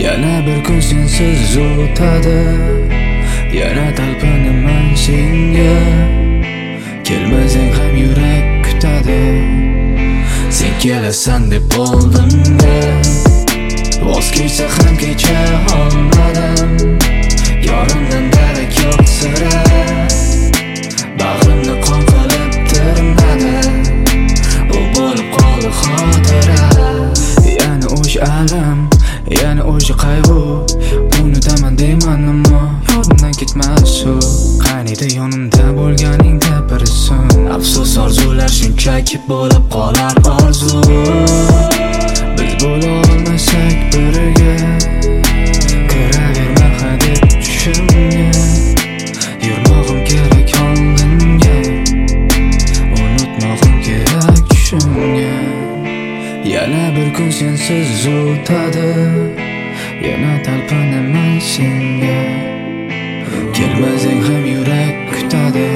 Yana bir kun sensiz o'tadi, yana talpinaman senga. Kelmasang ham yurak kutadi, sen kelasan deb oldimda. Voz kechsa ham kecha olmadim, yorimdan darak yo'q sira. Bag'rimni qon qilib tirnadi, u bo'lib qoldi xotira. Yana o'sha alam, yana o'sha qayg'u, unutaman deyman ammo yodimdan ketmas u. Qaniydi yonimda bo'lganingda bir so'ng, afsus orzular shunchaki bo'lib qolar orzu. Biz bo'la olmasak birga, kiraverma hadeb tushimga. Yurmog'im kerak oldinga, unutmog'im kerak tushimga. Yana bir kun sensiz o'tadi, yana talpinaman senga. Kelmasang ham yurak kutadi,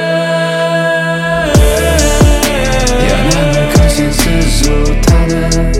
yana bir kun sensiz o'tadi,